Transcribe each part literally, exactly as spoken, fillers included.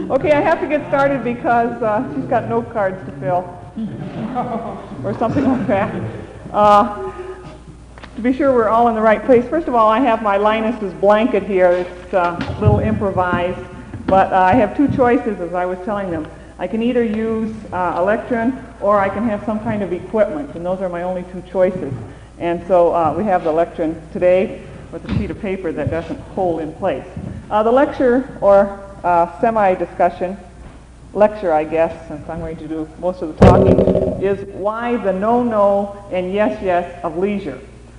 Okay, I have to get started because uh, she's got note cards to fill, or something like that. Uh, to be sure we're all in the right place, first of all, I have my Linus's blanket here. It's uh, a little improvised, but uh, I have two choices, as I was telling them. I can either use uh, Electron, or I can have some kind of equipment, and those are my only two choices. And so uh, we have the Electron today with a sheet of paper that doesn't hold in place. Uh, the lecture, or uh, semi-discussion, lecture I guess, since I'm going to do most of the talking, is why the no-no and yes-yes of leisure.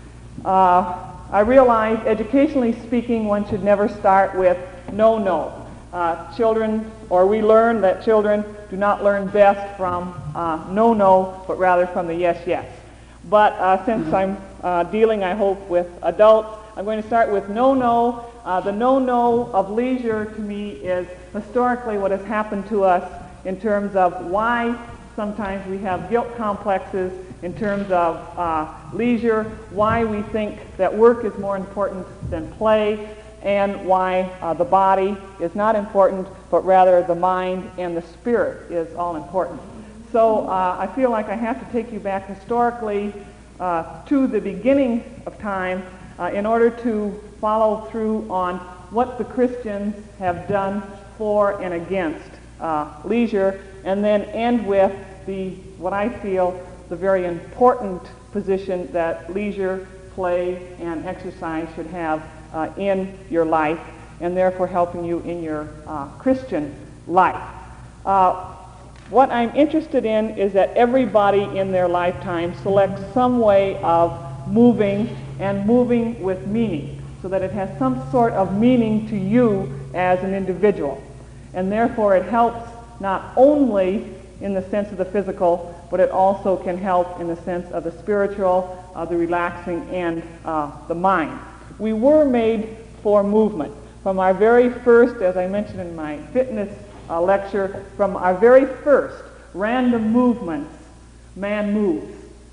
Uh, I realize, educationally speaking, one should never start with no-no. Uh, children, or we learn that children do not learn best from uh, no-no, but rather from the yes-yes. But uh, since I'm uh, dealing, I hope, with adults, I'm going to start with no-no. Uh, the no-no of leisure to me is historically what has happened to us in terms of why sometimes we have guilt complexes, in terms of uh, leisure, why we think that work is more important than play, and why uh, the body is not important, but rather the mind and the spirit is all important. So uh, I feel like I have to take you back historically uh, to the beginning of time uh, in order to follow through on what the Christians have done for and against uh, leisure, and then end with the, what I feel, the very important position that leisure, play, and exercise should have uh, in your life, and therefore helping you in your uh, Christian life. Uh, what I'm interested in is that everybody in their lifetime selects some way of moving, and moving with meaning, so that it has some sort of meaning to you as an individual. And therefore it helps not only in the sense of the physical, but it also can help in the sense of the spiritual, uh, the relaxing, and uh, the mind. We were made for movement. From our very first, as I mentioned in my fitness uh, lecture, from our very first random movements, man moves.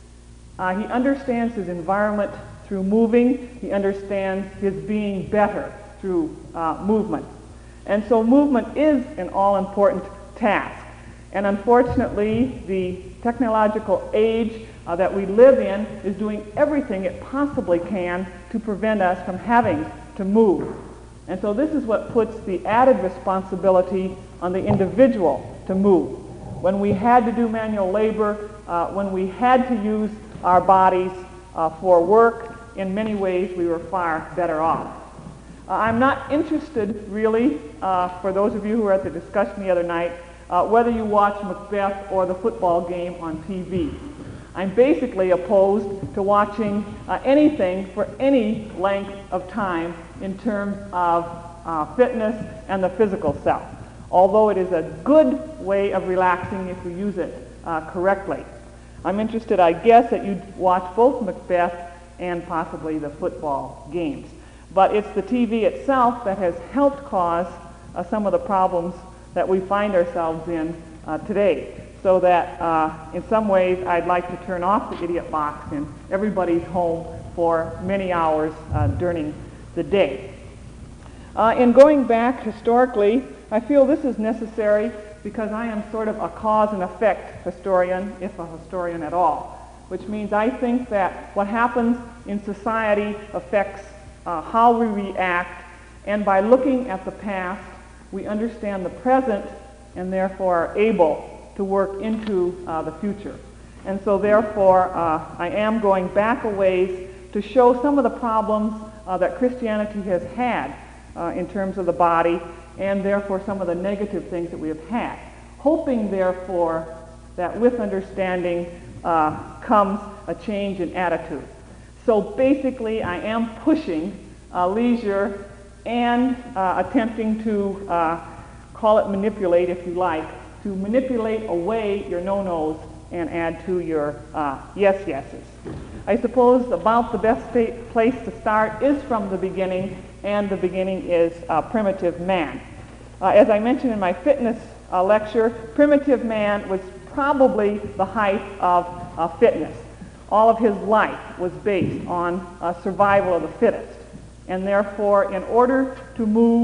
Uh, he understands his environment through moving. He understands his being better through uh, movement. And so movement is an all-important task. And unfortunately, the technological age uh, that we live in is doing everything it possibly can to prevent us from having to move. And so this is what puts the added responsibility on the individual to move. When we had to do manual labor, uh, when we had to use our bodies uh, for work, in many ways we were far better off. Uh, I'm not interested really, uh, for those of you who were at the discussion the other night, uh, whether you watch Macbeth or the football game on T V. I'm basically opposed to watching uh, anything for any length of time in terms of uh, fitness and the physical self, although it is a good way of relaxing if you use it uh, correctly. I'm interested, I guess, that you watch both Macbeth and possibly the football games. But it's the T V itself that has helped cause uh, some of the problems that we find ourselves in uh, today. So that uh, in some ways I'd like to turn off the idiot box in everybody's home for many hours uh, during the day. Uh, in going back historically, I feel this is necessary because I am sort of a cause and effect historian, if a historian at all, which means I think that what happens in society affects uh, how we react, and by looking at the past, we understand the present and therefore are able to work into uh, the future. And so therefore, uh, I am going back a ways to show some of the problems uh, that Christianity has had uh, in terms of the body, and therefore some of the negative things that we have had, hoping therefore that with understanding uh, comes a change in attitude. So basically I am pushing uh, leisure and uh, attempting to uh, call it manipulate if you like, to manipulate away your no-nos and add to your uh, yes-yeses. I suppose about the best place to start is from the beginning, and the beginning is uh, primitive man. Uh, as I mentioned in my fitness uh, lecture, primitive man was probably the height of uh, fitness. All of his life was based on uh, survival of the fittest. And therefore, in order to move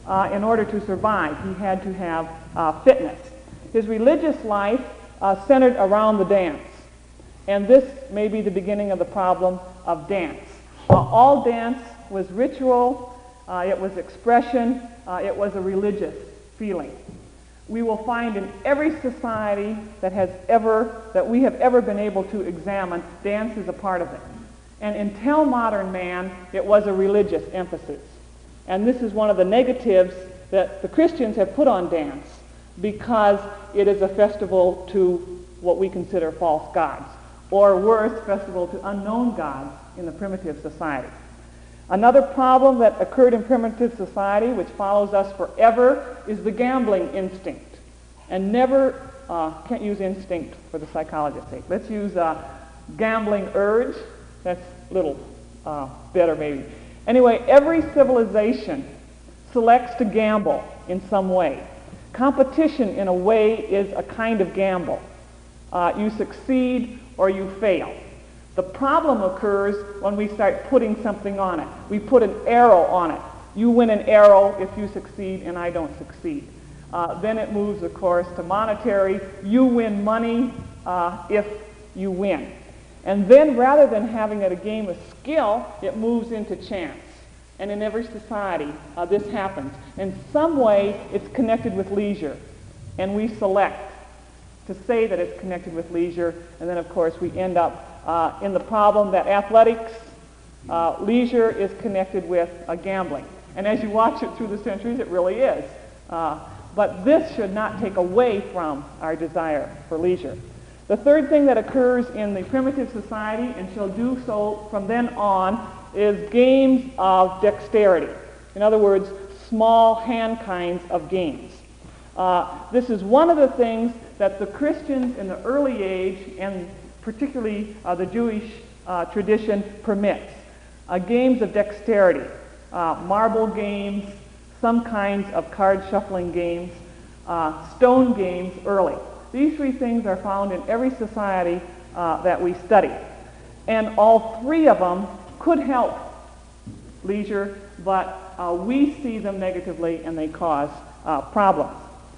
uh, in order to survive. He had to have uh, fitness. His religious life uh, centered around the dance. And this may be the beginning of the problem of dance. Uh, all dance was ritual, uh, it was expression, uh, it was a religious feeling. We will find in every society that has ever, that we have ever been able to examine, dance is a part of it. And until modern man, it was a religious emphasis. And this is one of the negatives that the Christians have put on dance, because it is a festival to what we consider false gods, or worse, festival to unknown gods in the primitive society. Another problem that occurred in primitive society, which follows us forever, is the gambling instinct. And never, uh, can't use instinct for the psychologist's sake. Let's use uh, gambling urge. That's a little uh, better maybe. Anyway, every civilization selects to gamble in some way. Competition, in a way, is a kind of gamble. Uh, you succeed or you fail. The problem occurs when we start putting something on it. We put an arrow on it. You win an arrow if you succeed and I don't succeed. Uh, then it moves, of course, to monetary. You win money uh, if you win. And then rather than having it a game of skill, it moves into chance. And in every society, uh, this happens. In some way, it's connected with leisure. And we select to say that it's connected with leisure. And then, of course, we end up uh, in the problem that athletics, uh, leisure is connected with uh, gambling. And as you watch it through the centuries, it really is. Uh, but this should not take away from our desire for leisure. The third thing that occurs in the primitive society, and shall do so from then on, is games of dexterity. In other words, small hand kinds of games. Uh, this is one of the things that the Christians in the early age, and particularly uh, the Jewish uh, tradition, permits. Uh, games of dexterity, uh, marble games, some kinds of card shuffling games, uh, stone games early. These three things are found in every society uh, that we study. And all three of them could help leisure, but uh, we see them negatively and they cause uh, problems.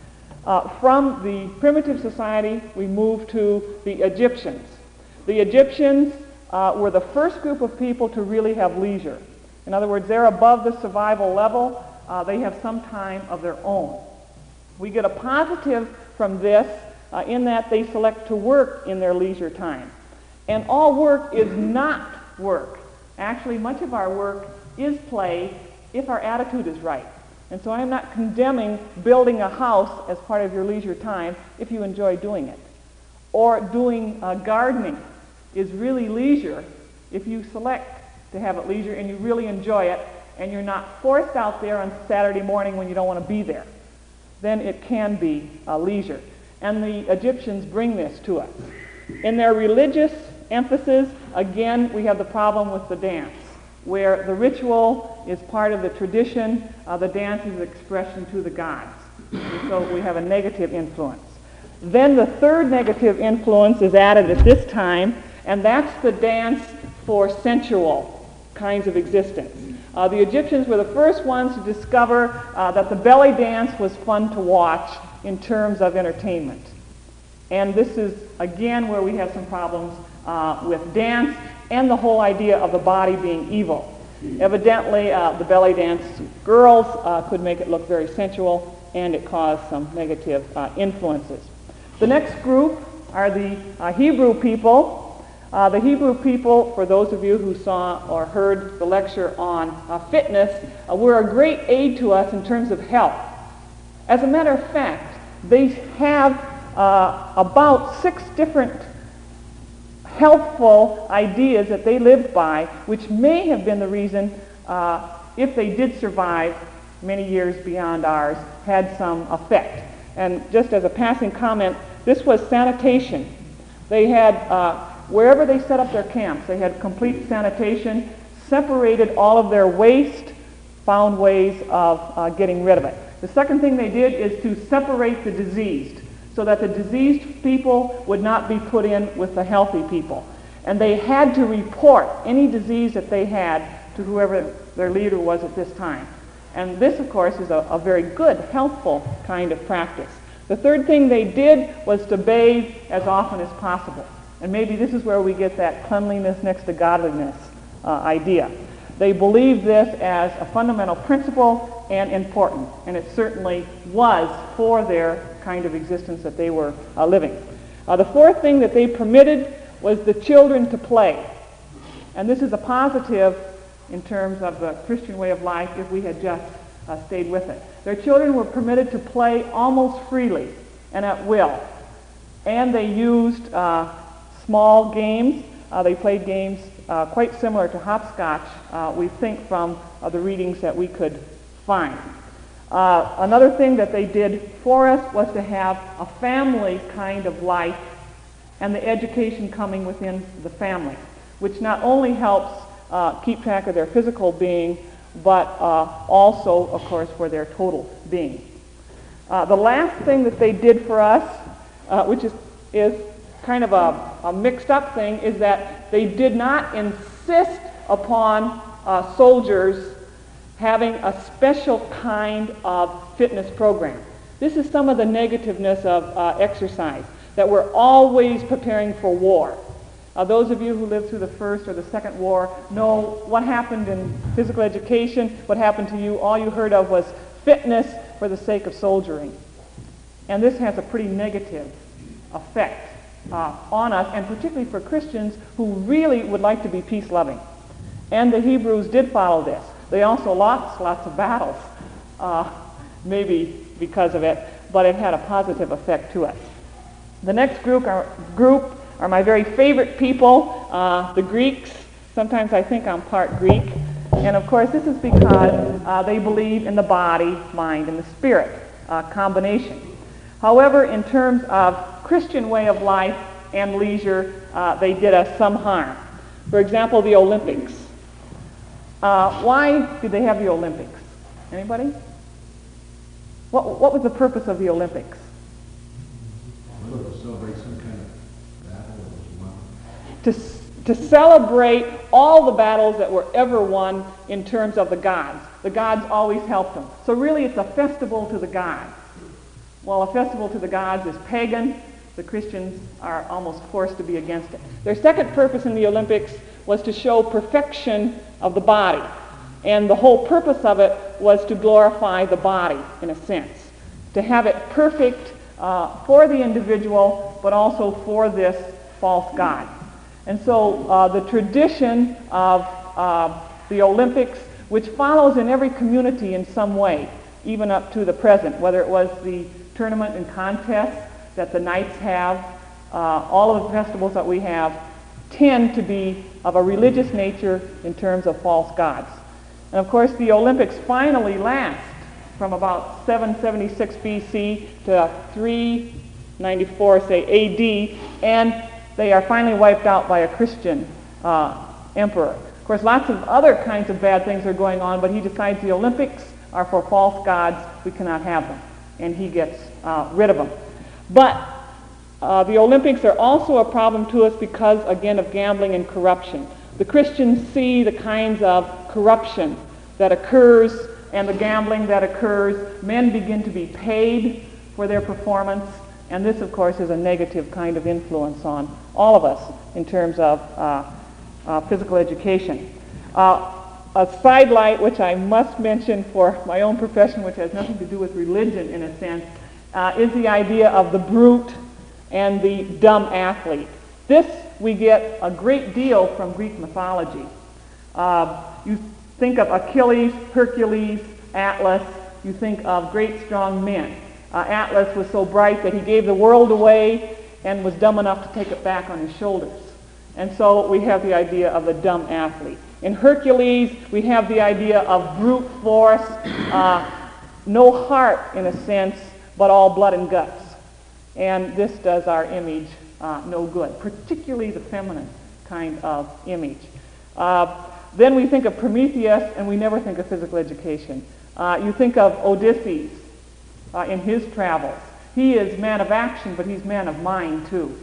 Uh, from the primitive society, we move to the Egyptians. The Egyptians uh, were the first group of people to really have leisure. In other words, they're above the survival level. Uh, they have some time of their own. We get a positive from this uh, in that they select to work in their leisure time. And all work is not work. Actually, much of our work is play if our attitude is right. And so I'm not condemning building a house as part of your leisure time if you enjoy doing it. Or doing uh, gardening is really leisure if you select to have it leisure and you really enjoy it and you're not forced out there on Saturday morning when you don't want to be there. Then it can be uh, leisure. And the Egyptians bring this to us. In their religious emphasis, again, we have the problem with the dance, where the ritual is part of the tradition, uh, the dance is expression to the gods. And so we have a negative influence. Then the third negative influence is added at this time, and that's the dance for sensual kinds of existence. Uh, the Egyptians were the first ones to discover uh, that the belly dance was fun to watch in terms of entertainment. And this is, again, where we have some problems uh, with dance and the whole idea of the body being evil. Evidently, uh, the belly dance girls uh, could make it look very sensual, and it caused some negative uh, influences. The next group are the uh, Hebrew people. Uh, the Hebrew people, for those of you who saw or heard the lecture on uh, fitness, uh, were a great aid to us in terms of health. As a matter of fact, they have uh, about six different healthful ideas that they lived by, which may have been the reason, uh, if they did survive many years beyond ours, had some effect. And just as a passing comment, this was sanitation. They had, uh, wherever they set up their camps, they had complete sanitation, separated all of their waste, found ways of uh, getting rid of it. The second thing they did is to separate the diseased, so that the diseased people would not be put in with the healthy people. And they had to report any disease that they had to whoever their leader was at this time. And this, of course, is a, a very good, helpful kind of practice. The third thing they did was to bathe as often as possible. And maybe this is where we get that cleanliness next to godliness uh, idea. They believed this as a fundamental principle and important, and it certainly was for their kind of existence that they were uh, living. Uh, the fourth thing that they permitted was the children to play. And this is a positive in terms of the Christian way of life if we had just uh, stayed with it. Their children were permitted to play almost freely and at will. And they used uh, small games. Uh, they played games uh, quite similar to hopscotch, uh, we think, from uh, the readings that we could find. Uh, another thing that they did for us was to have a family kind of life and the education coming within the family, which not only helps uh, keep track of their physical being, but uh, also, of course, for their total being. Uh, the last thing that they did for us, uh, which is, is kind of a, a mixed up thing, is that they did not insist upon uh, soldiers having a special kind of fitness program. This is some of the negativeness of uh, exercise, that we're always preparing for war. Uh, those of you who lived through the First or the Second War know what happened in physical education, what happened to you. All you heard of was fitness for the sake of soldiering. And this has a pretty negative effect uh, on us, and particularly for Christians who really would like to be peace-loving. And the Hebrews did follow this. They also lost lots of battles, uh, maybe because of it, but it had a positive effect to us. The next group are, group are my very favorite people, uh, the Greeks. Sometimes I think I'm part Greek. And of course, this is because uh, they believe in the body, mind, and the spirit uh, combination. However, in terms of Christian way of life and leisure, uh, they did us some harm. For example, the Olympics. Uh, why did they have the Olympics? Anybody? What, what was the purpose of the Olympics? Well, to celebrate some kind of battle that was won. To, to celebrate all the battles that were ever won in terms of the gods. The gods always helped them. So really it's a festival to the gods. While a festival to the gods is pagan, the Christians are almost forced to be against it. Their second purpose in the Olympics was to show perfection of the body. And the whole purpose of it was to glorify the body, in a sense. To have it perfect uh, for the individual, but also for this false god. And so uh, the tradition of uh, the Olympics, which follows in every community in some way, even up to the present, whether it was the tournament and contest that the knights have, uh, all of the festivals that we have tend to be of a religious nature in terms of false gods. And of course, the Olympics finally last from about seven seventy-six B C to three ninety-four, say, A D, and they are finally wiped out by a Christian uh, emperor. Of course, lots of other kinds of bad things are going on, but he decides the Olympics are for false gods, we cannot have them, and he gets uh, rid of them. But uh, the Olympics are also a problem to us because, again, of gambling and corruption. The Christians see the kinds of corruption that occurs and the gambling that occurs. Men begin to be paid for their performance, and this, of course, is a negative kind of influence on all of us in terms of uh, uh, physical education. Uh, a sidelight, which I must mention for my own profession, which has nothing to do with religion in a sense, uh, is the idea of the brute and the dumb athlete. This we get a great deal from Greek mythology. Uh, you think of Achilles, Hercules, Atlas, you think of great strong men. Uh, Atlas was so bright that he gave the world away and was dumb enough to take it back on his shoulders. And so we have the idea of the dumb athlete. In Hercules, we have the idea of brute force, uh, no heart in a sense, but all blood and guts. And this does our image uh, no good, particularly the feminine kind of image. Uh, then we think of Prometheus, and we never think of physical education. Uh, you think of Odysseus uh, in his travels. He is man of action, but he's man of mind too.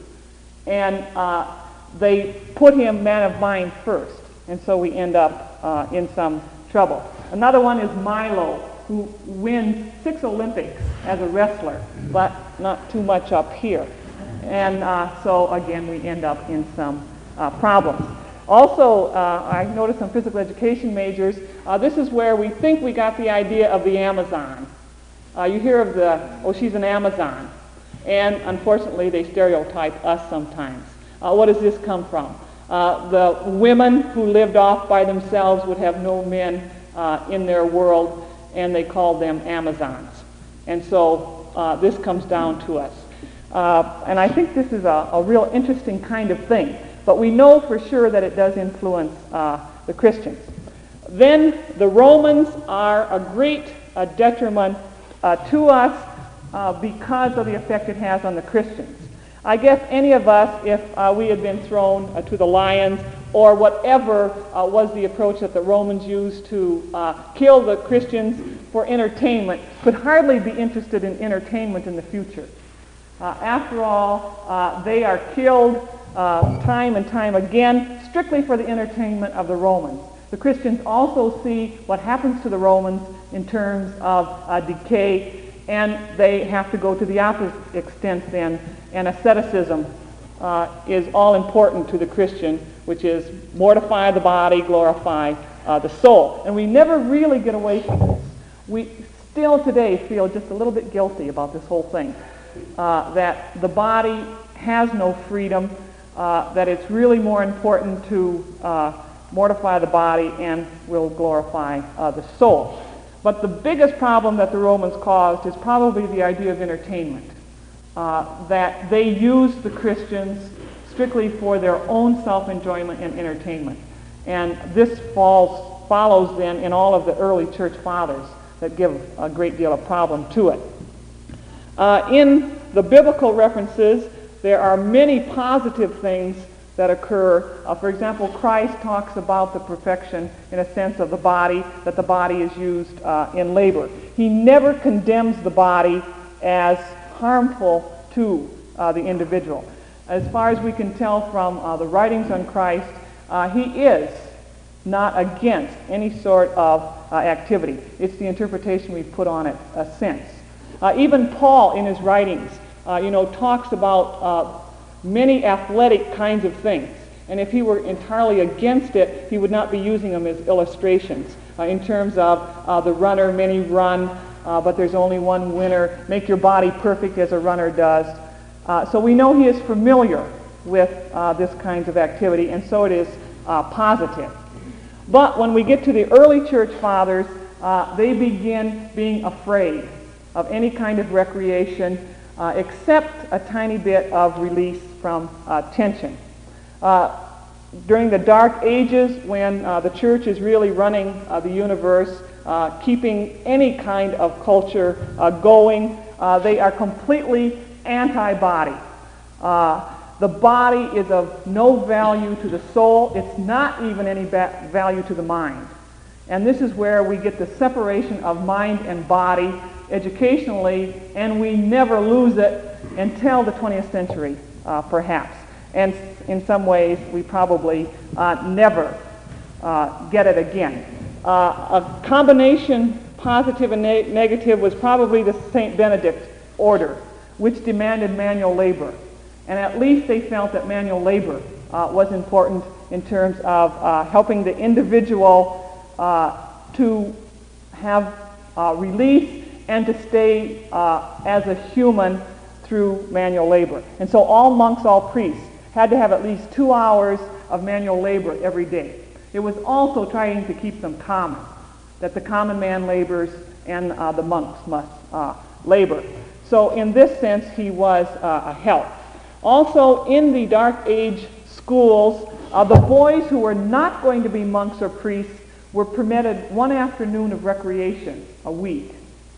And uh, they put him man of mind first, and so we end up uh, in some trouble. Another one is Milo, who wins six Olympics as a wrestler, but not too much up here. And uh, so, again, we end up in some uh, problems. Also, uh, I noticed some physical education majors, uh, this is where we think we got the idea of the Amazon. Uh, you hear of the, oh, she's an Amazon. And unfortunately, they stereotype us sometimes. Uh, what does this come from? Uh, the women who lived off by themselves would have no men uh, in their world, and they called them Amazons. And so uh, this comes down to us. Uh, and I think this is a, a real interesting kind of thing. But we know for sure that it does influence uh, the Christians. Then the Romans are a great uh, detriment uh, to us uh, because of the effect it has on the Christians. I guess any of us, if uh, we had been thrown uh, to the lions or whatever uh, was the approach that the Romans used to uh, kill the Christians for entertainment, could hardly be interested in entertainment in the future. Uh, after all, uh, they are killed uh, time and time again, strictly for the entertainment of the Romans. The Christians also see what happens to the Romans in terms of uh, decay, and they have to go to the opposite extent then, and asceticism uh, is all important to the Christian, which is mortify the body, glorify uh, the soul. And we never really get away from this. We still today feel just a little bit guilty about this whole thing, uh, that the body has no freedom, uh, that it's really more important to uh, mortify the body and will glorify uh, the soul. But the biggest problem that the Romans caused is probably the idea of entertainment, uh, that they used the Christians strictly for their own self-enjoyment and entertainment. And this falls, follows then in all of the early church fathers that give a great deal of problem to it. Uh, in the biblical references, there are many positive things that occur. Uh, for example, Christ talks about the perfection, in a sense, of the body, that the body is used uh, in labor. He never condemns the body as harmful to uh, the individual. As far as we can tell from uh, the writings on Christ, uh, he is not against any sort of uh, activity. It's the interpretation we put on it uh, since. Uh, even Paul, in his writings, uh, you know, talks about uh, many athletic kinds of things. And if he were entirely against it, he would not be using them as illustrations. Uh, in terms of uh, the runner, many run, uh, but there's only one winner. Make your body perfect as a runner does. Uh, so we know he is familiar with uh, this kind of activity, and so it is uh, positive. But when we get to the early church fathers, uh, they begin being afraid of any kind of recreation, uh, except a tiny bit of release from uh, tension. Uh, during the Dark Ages, when uh, the church is really running uh, the universe, uh, keeping any kind of culture uh, going, uh, they are completely anti-body. Uh, the body is of no value to the soul. It's not even any ba- value to the mind. And this is where we get the separation of mind and body educationally, and we never lose it until the twentieth century, uh, perhaps. And in some ways, we probably uh, never uh, get it again. Uh, a combination, positive and ne- negative, was probably the Saint Benedict order, which demanded manual labor. And at least they felt that manual labor uh, was important in terms of uh, helping the individual uh, to have uh, release and to stay uh, as a human through manual labor. And so all monks, all priests, had to have at least two hours of manual labor every day. It was also trying to keep them common, that the common man labors and uh, the monks must uh, labor. So in this sense, he was uh, a help. Also, in the Dark Age schools, uh, the boys who were not going to be monks or priests were permitted one afternoon of recreation a week,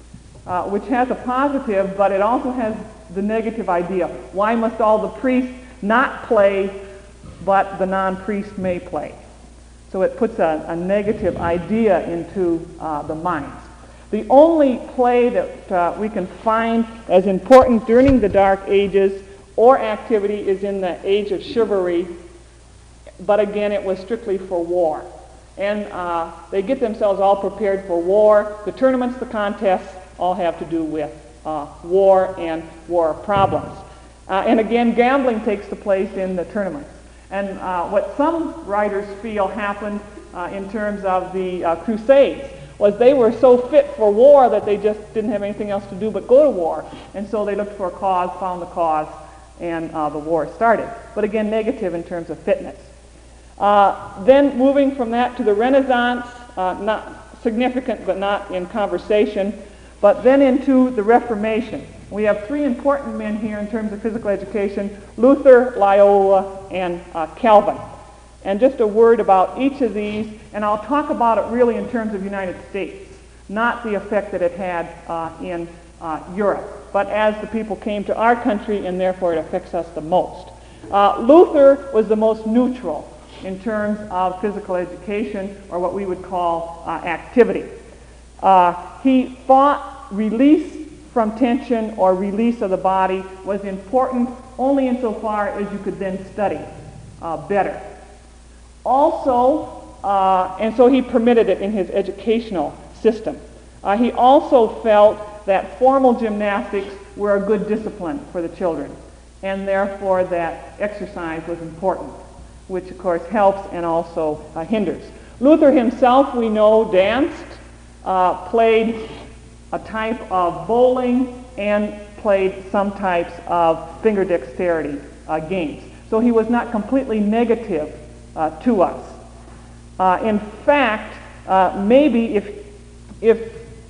uh, which has a positive, but it also has the negative idea. Why must all the priests not play, but the non-priest may play? So it puts a, a negative idea into uh, the minds. The only play that uh, we can find as important during the Dark Ages or activity is in the Age of Chivalry, but again it was strictly for war. And uh, they get themselves all prepared for war. The tournaments, the contests, all have to do with uh, war and war problems. Uh, and again, gambling takes the place in the tournaments. And uh, what some writers feel happened uh, in terms of the uh, Crusades was they were so fit for war that they just didn't have anything else to do but go to war. And so they looked for a cause, found the cause, and uh, the war started. But again, negative in terms of fitness. Uh, then moving from that to the Renaissance, uh, not significant but not in conversation, but then into the Reformation. We have three important men here in terms of physical education: Luther, Loyola, and uh, Calvin. And just a word about each of these, and I'll talk about it really in terms of United States, not the effect that it had uh, in uh, Europe, but as the people came to our country, and therefore it affects us the most. Uh, Luther was the most neutral in terms of physical education, or what we would call uh, activity. Uh, he thought release from tension or release of the body was important only insofar as you could then study uh, better. Also, uh, and so he permitted it in his educational system. Uh, he also felt that formal gymnastics were a good discipline for the children, and therefore that exercise was important, which of course helps and also uh, hinders. Luther himself, we know, danced, uh, played a type of bowling, and played some types of finger dexterity uh, games. So he was not completely negative uh, to us. Uh, in fact, uh, maybe if, if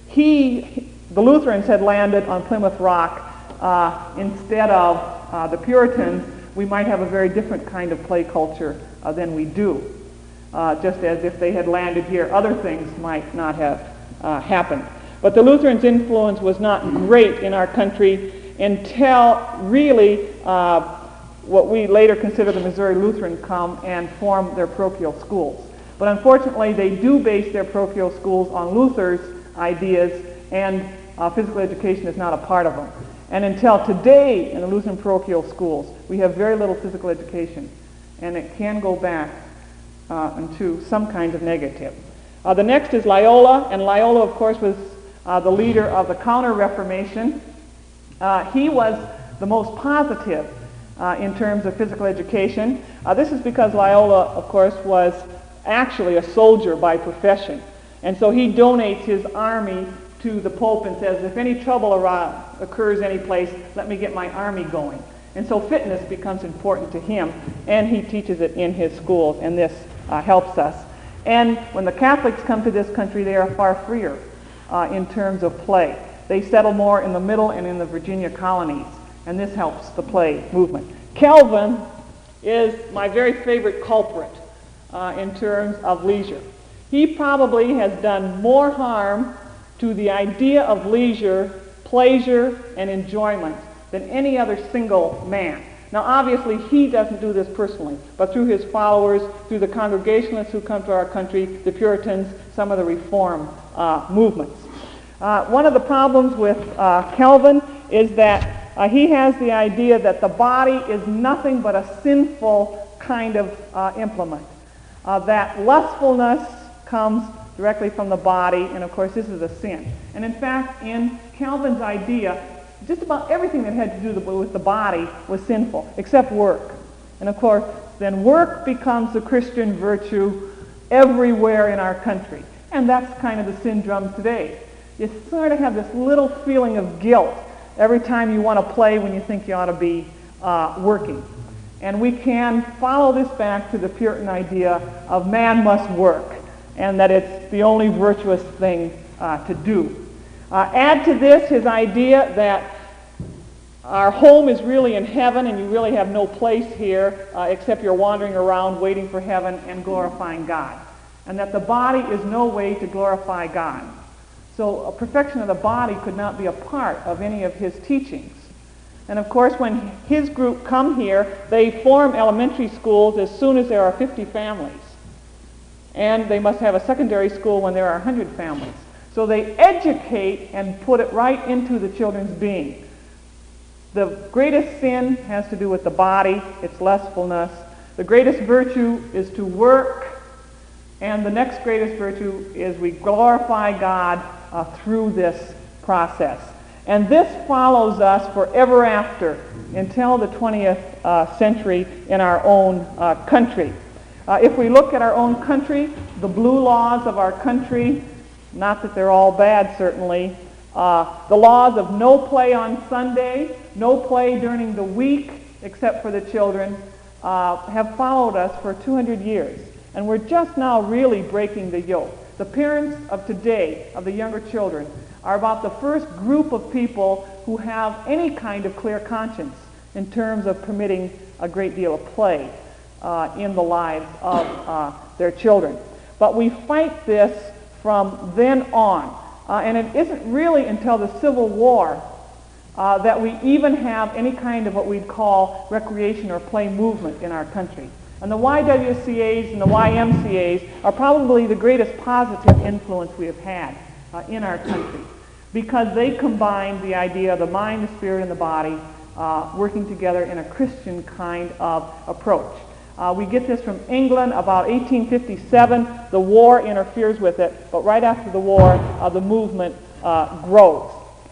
he, the Lutherans had landed on Plymouth Rock uh, instead of uh, the Puritans, we might have a very different kind of play culture uh, than we do. Uh, just as if they had landed here, other things might not have uh, happened. But the Lutherans' influence was not great in our country until really uh, what we later consider the Missouri Lutheran come and form their parochial schools. But unfortunately, they do base their parochial schools on Luther's ideas, and uh, physical education is not a part of them. And until today, in the Lutheran parochial schools, we have very little physical education, and it can go back uh, into some kind of negative. Uh, the next is Loyola, and Loyola, of course, was uh, the leader of the Counter-Reformation. Uh, he was the most positive uh, in terms of physical education. Uh, this is because Loyola, of course, was actually a soldier by profession, and so he donates his army to the Pope and says, if any trouble around, occurs any place, let me get my army going. And so fitness becomes important to him, and he teaches it in his schools, and this uh, helps us. And when the Catholics come to this country, they are far freer uh, in terms of play. They settle more in the middle and in the Virginia colonies, and this helps the play movement. Calvin is my very favorite culprit uh, in terms of leisure. He probably has done more harm to the idea of leisure, pleasure, and enjoyment than any other single man. Now, obviously, he doesn't do this personally, but through his followers, through the Congregationalists who come to our country, the Puritans, some of the Reform uh, movements. Uh, one of the problems with uh, Calvin is that uh, he has the idea that the body is nothing but a sinful kind of uh, implement, uh, that lustfulness comes directly from the body, and of course this is a sin. And in fact, in Calvin's idea, just about everything that had to do with the body was sinful, except work. And of course, then work becomes the Christian virtue everywhere in our country. And that's kind of the syndrome today. You sort of have this little feeling of guilt every time you want to play when you think you ought to be uh, working. And we can follow this back to the Puritan idea of man must work, and that it's the only virtuous thing uh, to do. Uh, add to this his idea that our home is really in heaven, and you really have no place here uh, except you're wandering around waiting for heaven and glorifying God. And that the body is no way to glorify God. So a perfection of the body could not be a part of any of his teachings. And of course, when his group come here, they form elementary schools as soon as there are fifty families. And they must have a secondary school when there are one hundred families. So they educate and put it right into the children's being. The greatest sin has to do with the body, its lustfulness. The greatest virtue is to work, And the next greatest virtue is we glorify God uh, through this process. And this follows us forever after until the twentieth uh, century in our own uh, country. Uh, if we look at our own country, the blue laws of our country, not that they're all bad certainly, uh, the laws of no play on Sunday, no play during the week except for the children, uh, have followed us for two hundred years. And we're just now really breaking the yoke. The parents of today, of the younger children, are about the first group of people who have any kind of clear conscience in terms of permitting a great deal of play uh, in the lives of uh, their children. But we fight this from then on. Uh, and it isn't really until the Civil War uh, that we even have any kind of what we'd call recreation or play movement in our country. And the Y W C As and the Y M C As are probably the greatest positive influence we have had uh, in our country, because they combine the idea of the mind, the spirit, and the body uh, working together in a Christian kind of approach. Uh, we get this from England about eighteen fifty-seven. The war interferes with it, but right after the war, uh, the movement uh, grows.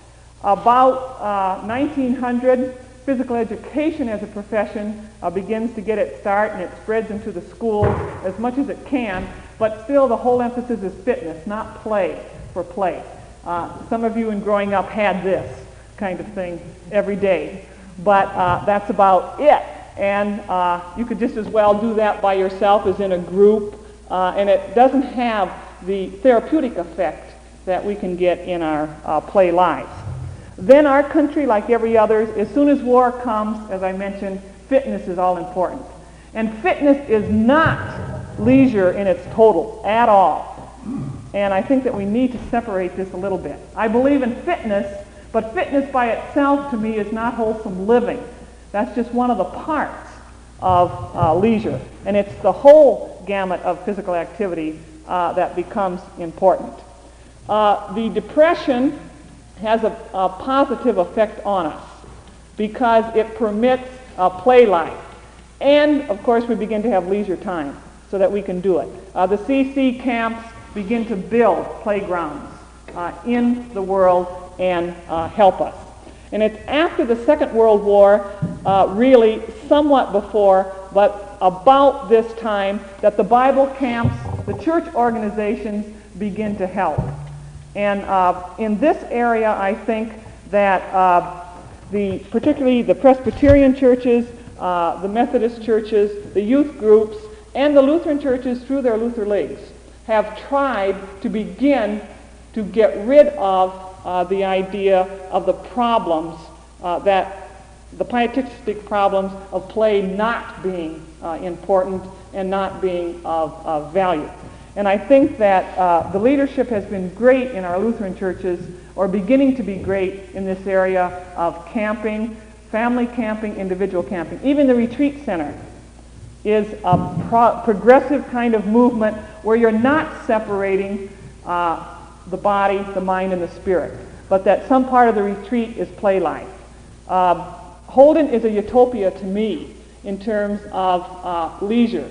About uh, nineteen hundred, physical education as a profession uh, begins to get its start, and it spreads into the schools as much as it can, but still the whole emphasis is fitness, not play for play. Uh, some of you in growing up had this kind of thing every day, but uh, that's about it. And uh, you could just as well do that by yourself as in a group, uh, and it doesn't have the therapeutic effect that we can get in our uh, play lives. Then our country, like every other, as soon as war comes, as I mentioned, fitness is all important. And fitness is not leisure in its total at all. And I think that we need to separate this a little bit. I believe in fitness, but fitness by itself to me is not wholesome living. That's just one of the parts of uh, leisure. And it's the whole gamut of physical activity uh, that becomes important. Uh, the depression has a, a positive effect on us because it permits uh, play life. And, of course, we begin to have leisure time so that we can do it. Uh, the C C camps begin to build playgrounds uh, in the world and uh, help us. And it's after the Second World War, uh, really somewhat before, but about this time, that the Bible camps, the church organizations begin to help. And uh, in this area, I think that uh, the, particularly the Presbyterian churches, uh, the Methodist churches, the youth groups, and the Lutheran churches through their Luther Leagues have tried to begin to get rid of uh, the idea of the problems uh, that the pietistic problems of play not being uh, important and not being of, of value. And I think that uh, the leadership has been great in our Lutheran churches, or beginning to be great in this area of camping, family camping, individual camping. Even the retreat center is a pro- progressive kind of movement where you're not separating uh, the body, the mind, and the spirit, but that some part of the retreat is play life. Uh, Holden is a utopia to me in terms of uh, leisure,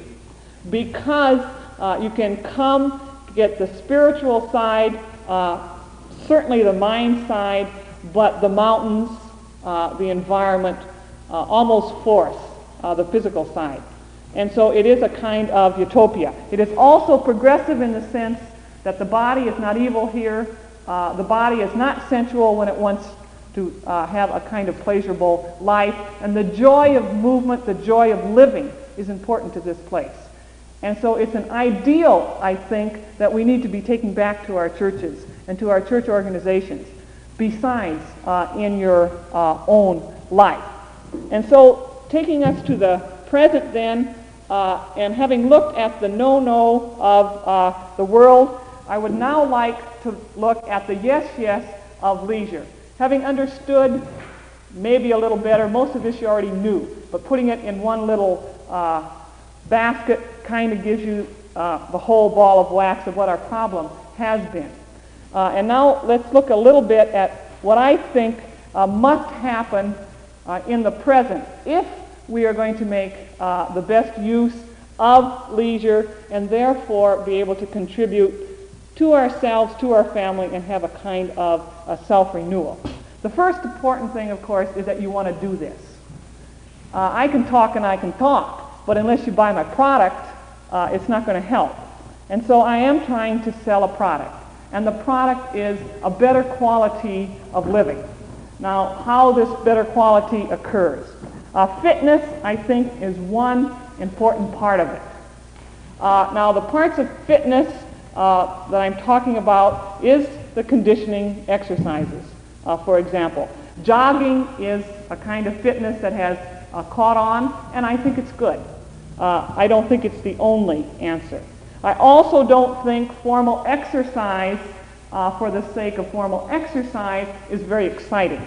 because uh, you can come get the spiritual side, uh, certainly the mind side, but the mountains, uh, the environment, uh, almost force uh, the physical side. And so it is a kind of utopia. It is also progressive in the sense that the body is not evil here. Uh, the body is not sensual when it wants to uh, have a kind of pleasurable life. And the joy of movement, the joy of living is important to this place. And so it's an ideal, I think, that we need to be taking back to our churches and to our church organizations, besides uh, in your uh, own life. And so taking us to the present then, uh, and having looked at the no-no of uh, the world, I would now like to look at the yes-yes of leisure. Having understood maybe a little better, most of this you already knew, but putting it in one little uh, basket kind of gives you uh, the whole ball of wax of what our problem has been. Uh, and now let's look a little bit at what I think uh, must happen uh, in the present if we are going to make uh, the best use of leisure and therefore be able to contribute to ourselves, to our family, and have a kind of a self-renewal. The first important thing, of course, is that you want to do this. Uh, I can talk and I can talk, but unless you buy my product, uh, it's not going to help. And so I am trying to sell a product. And the product is a better quality of living. Now, how this better quality occurs. Uh, fitness, I think, is one important part of it. Uh, now, the parts of fitness uh, that I'm talking about is the conditioning exercises. Uh, for example, jogging is a kind of fitness that has uh, caught on, and I think it's good. Uh, I don't think it's the only answer. I also don't think formal exercise uh, for the sake of formal exercise is very exciting.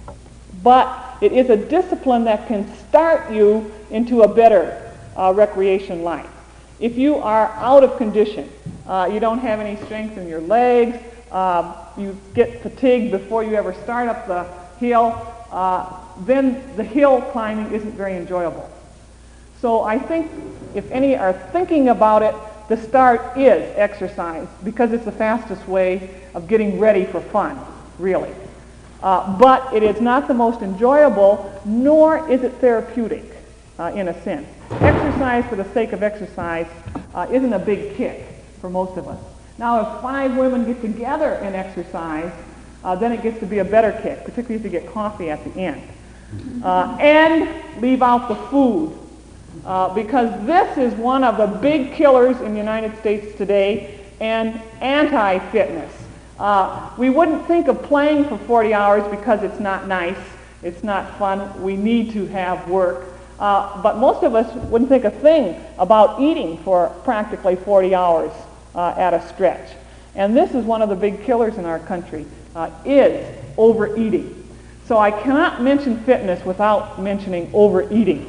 But it is a discipline that can start you into a better uh, recreation life. If you are out of condition, uh, you don't have any strength in your legs, uh, you get fatigued before you ever start up the hill, uh, then the hill climbing isn't very enjoyable. So I think if any are thinking about it, the start is exercise because it's the fastest way of getting ready for fun, really. Uh, but it is not the most enjoyable, nor is it therapeutic uh, in a sense. Exercise for the sake of exercise uh, isn't a big kick for most of us. Now, if five women get together and exercise, uh, then it gets to be a better kick, particularly if you get coffee at the end. Uh, and leave out the food. Uh, because this is one of the big killers in the United States today and anti-fitness. Uh, we wouldn't think of playing for forty hours because it's not nice, it's not fun, we need to have work. Uh, but most of us wouldn't think a thing about eating for practically forty hours uh, at a stretch. And this is one of the big killers in our country, uh, is overeating. So I cannot mention fitness without mentioning overeating.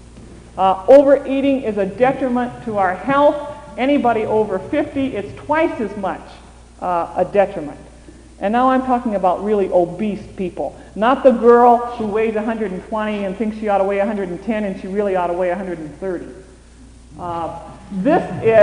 Uh, overeating is a detriment to our health. Anybody over fifty, it's twice as much uh, a detriment. And now I'm talking about really obese people. Not the girl who weighs one hundred twenty and thinks she ought to weigh one hundred ten and she really ought to weigh one hundred thirty. Uh, this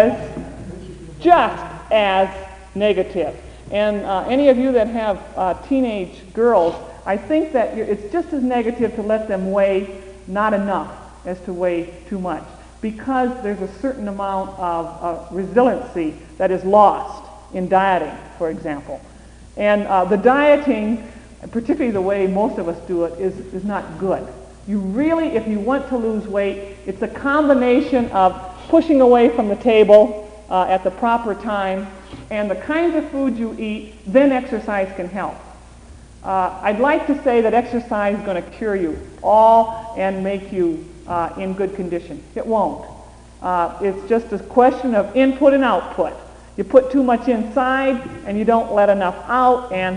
is just as negative. And uh, any of you that have uh, teenage girls, I think that you're, it's just as negative to let them weigh not enough as to weigh too much, because there's a certain amount of uh, resiliency that is lost in dieting, for example. And uh, the dieting, particularly the way most of us do it, is, is not good. You really, if you want to lose weight, it's a combination of pushing away from the table uh, at the proper time and the kinds of food you eat, then exercise can help. Uh, I'd like to say that exercise is going to cure you all and make you Uh, in good condition. It won't. Uh, it's just a question of input and output. You put too much inside and you don't let enough out and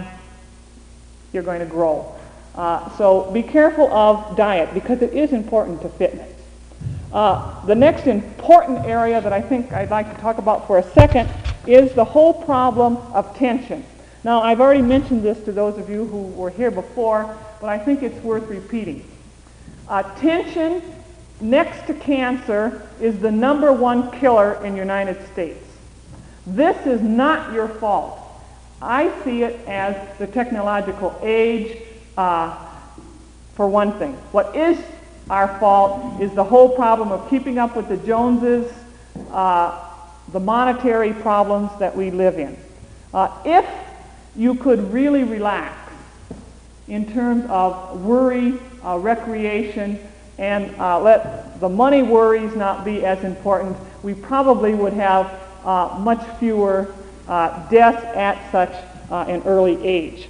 you're going to grow. Uh, so be careful of diet because it is important to fitness. Uh, the next important area that I think I'd like to talk about for a second is the whole problem of tension. Now, I've already mentioned this to those of you who were here before, but I think it's worth repeating. Uh, tension, next to cancer, is the number one killer in the United States. This is not your fault. I see it as the technological age, uh, for one thing. What is our fault is the whole problem of keeping up with the Joneses, uh, the monetary problems that we live in. Uh, if you could really relax in terms of worry, Uh, recreation, and uh, let the money worries not be as important, we probably would have uh, much fewer uh, deaths at such uh, an early age.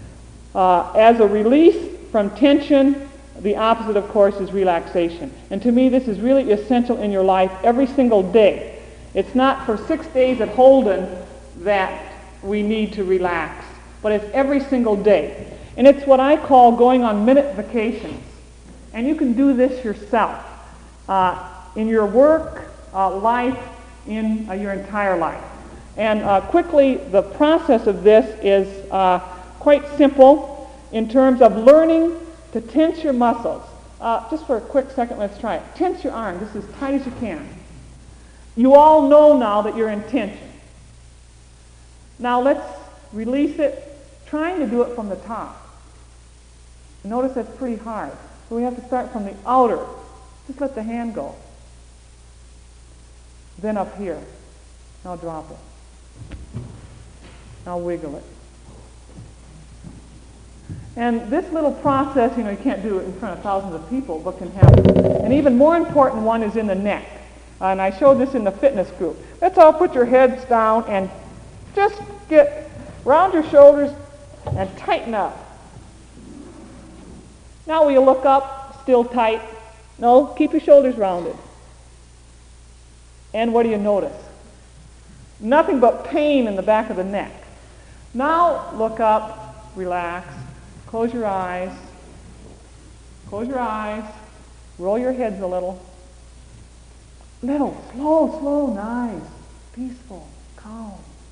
Uh, as a release from tension, the opposite, of course, is relaxation. And to me, this is really essential in your life every single day. It's not for six days at Holden that we need to relax, but it's every single day. And it's what I call going on minute vacations. And you can do this yourself uh, in your work, uh, life, in uh, your entire life. And uh, quickly, the process of this is uh, quite simple in terms of learning to tense your muscles. Uh, just for a quick second, let's try it. Tense your arm just as tight as you can. you all know now that you're in tension. Now let's release it, trying to do it from the top. Notice that's pretty hard. So we have to start from the outer. Just let the hand go. Then up here. Now drop it. Now wiggle it. And this little process, you know, you can't do it in front of thousands of people, but can happen. An even more important one is in the neck. Uh, and I showed this in the fitness group. Let's all put your heads down and just get round your shoulders and tighten up. Now will you look up, still tight? No, keep your shoulders rounded. And what do you notice? Nothing but pain in the back of the neck. Now look up, relax, close your eyes, close your eyes, roll your heads a little. Little, slow, slow, nice, peaceful, calm.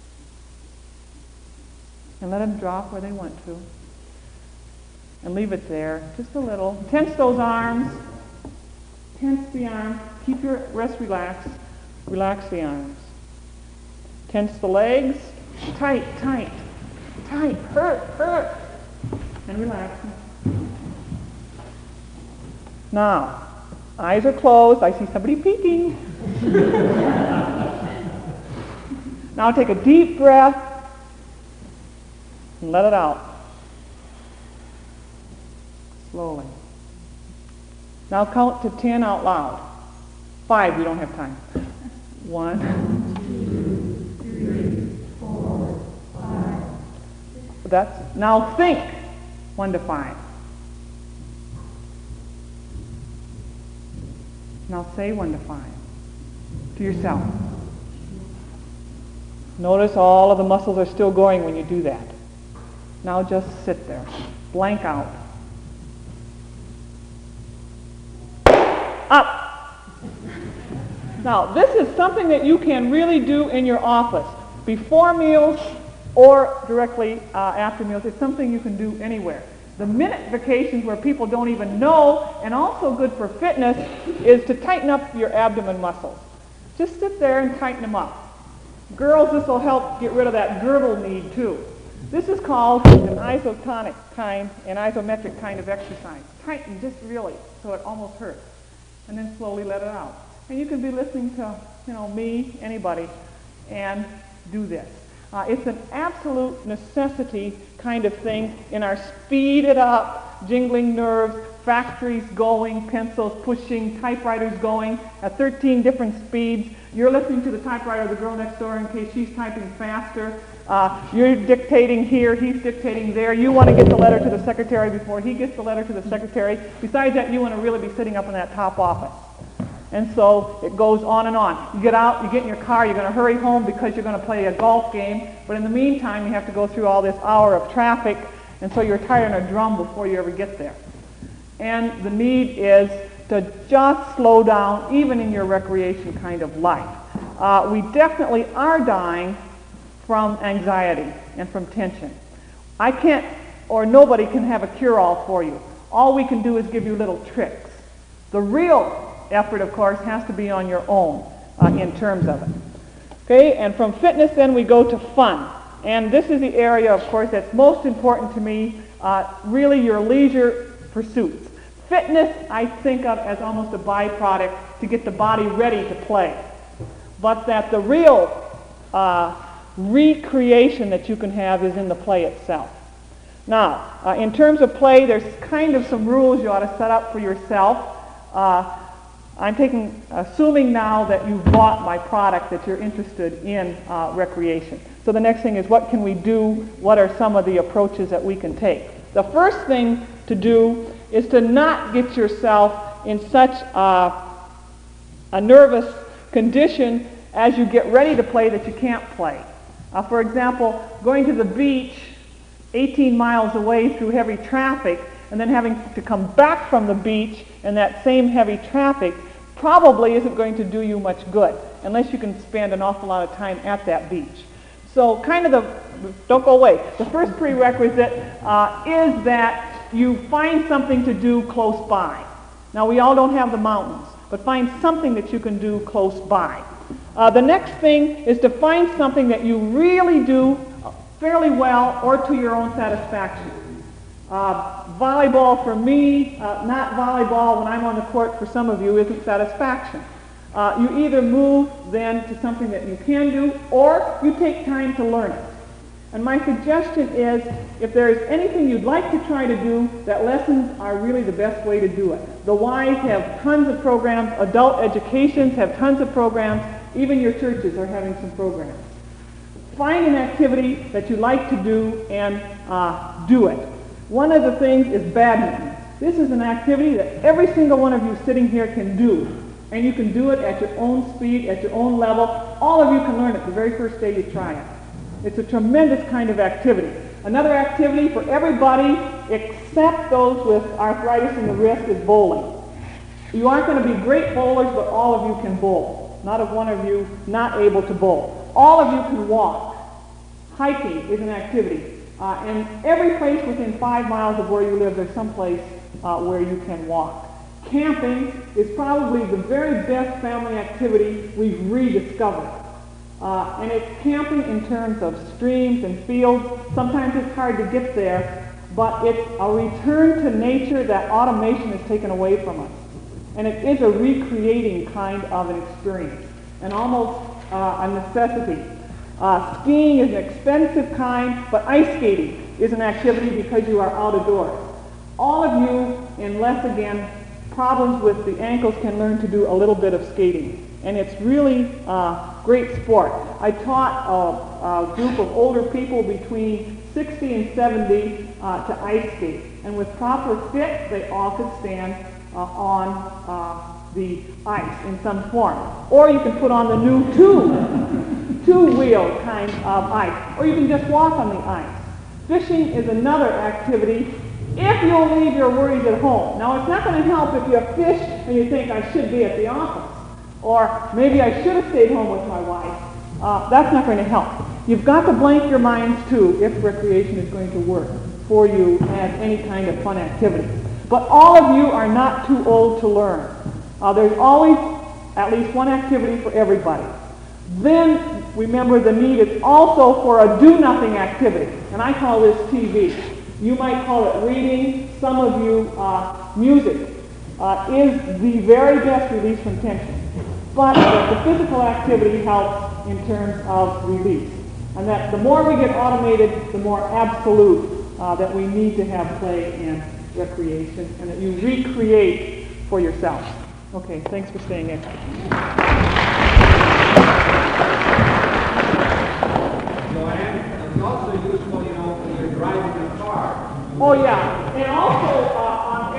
And let them drop where they want to. And leave it there, just a little. Tense those arms. Tense the arms. Keep your wrist relaxed. Relax the arms. Tense the legs. Tight, tight, tight. Hurt, hurt. And relax. Now, eyes are closed. I see somebody peeking. Now take a deep breath and let it out. Slowly. Now count to ten out loud. Five, we don't have time. One, two, three, four, five. That's, now think one to five. Now say one to five to yourself. Notice all of the muscles are still going when you do that. Now just sit there. Blank out. Up. Now, this is something that you can really do in your office before meals or directly uh, after meals. It's something you can do anywhere. The minute vacations where people don't even know, and also good for fitness, is to tighten up your abdomen muscles. Just sit there and tighten them up. Girls, this will help get rid of that girdle need too. This is called an isotonic kind, an isometric kind of exercise. Tighten just really so it almost hurts. And then slowly let it out. And you can be listening to, you know, me, anybody, and do this. Uh, it's an absolute necessity kind of thing in our speeded up, jingling nerves, factories going, pencils pushing, typewriters going at thirteen different speeds. You're listening to the typewriter of the girl next door in case she's typing faster. Uh, you're dictating here, he's dictating there. You want to get the letter to the secretary before he gets the letter to the secretary. Besides that, you want to really be sitting up in that top office. And so it goes on and on. You get out, you get in your car, you're going to hurry home because you're going to play a golf game. But in the meantime, you have to go through all this hour of traffic, and so you're tired on a drum before you ever get there. And the need is to just slow down, even in your recreation kind of life. Uh, we definitely are dying from anxiety and from tension. I can't, or nobody can have a cure-all for you. All we can do is give you little tricks. The real effort, of course, has to be on your own uh, in terms of it. Okay, and from fitness then we go to fun. And this is the area, of course, that's most important to me, uh, really your leisure pursuits. Fitness I think of as almost a byproduct to get the body ready to play. But that the real uh, recreation that you can have is in the play itself. Now, uh, in terms of play, there's kind of some rules you ought to set up for yourself. Uh, I'm taking, assuming now that you've bought my product, that you're interested in uh, recreation. So the next thing is, what can we do? What are some of the approaches that we can take? The first thing to do is to not get yourself in such uh, a nervous condition as you get ready to play that you can't play. Uh, for example, going to the beach eighteen miles away through heavy traffic and then having to come back from the beach in that same heavy traffic probably isn't going to do you much good unless you can spend an awful lot of time at that beach. So kind of the, don't go away, the first prerequisite uh, is that you find something to do close by. Now we all don't have the mountains, but find something that you can do close by. Uh, the next thing is to find something that you really do fairly well or to your own satisfaction. Uh, volleyball for me, uh, not volleyball when I'm on the court for some of you, isn't satisfaction. Uh, you either move then to something that you can do, or you take time to learn it. And my suggestion is, if there is anything you'd like to try to do, that lessons are really the best way to do it. The Ys have tons of programs, adult educations have tons of programs, even your churches are having some programs. Find an activity that you like to do and uh, do it. One of the things is badminton. This is an activity that every single one of you sitting here can do. And you can do it at your own speed, at your own level. All of you can learn it the very first day you try it. It's a tremendous kind of activity. Another activity for everybody except those with arthritis in the wrist is bowling. You aren't going to be great bowlers, but all of you can bowl. Not of one of you not able to bowl. All of you can walk. Hiking is an activity. Uh, and every place within five miles of where you live, there's some place uh, where you can walk. Camping is probably the very best family activity we've rediscovered. Uh, and it's camping in terms of streams and fields. Sometimes it's hard to get there, but it's a return to nature that automation has taken away from us. And it is a recreating kind of an experience, and almost uh, a necessity. Uh, skiing is an expensive kind, but ice skating is an activity because you are out of doors. All of you, unless again, problems with the ankles, can learn to do a little bit of skating. And it's really uh, great sport. I taught a, a group of older people between sixty and seventy uh, to ice skate. And with proper fit, they all could stand uh, on uh, the ice in some form. Or you can put on the new two, two-wheel kind of ice. Or you can just walk on the ice. Fishing is another activity if you'll leave your worries at home. Now, it's not going to help if you fish and you think, I should be at the office. Or maybe I should have stayed home with my wife. Uh, that's not going to help. You've got to blank your minds, too, if recreation is going to work for you as any kind of fun activity. But all of you are not too old to learn. Uh, there's always at least one activity for everybody. Then, remember, the need is also for a do-nothing activity. And I call this T V. You might call it reading. Some of you, uh, music uh, is the very best release from tension. But the physical activity helps in terms of release. And that the more we get automated, the more absolute uh, that we need to have play and recreation, and that you recreate for yourself. Okay, thanks for staying in. Joanne, it's also useful, you know, when you're driving a car. Oh yeah, and also uh, on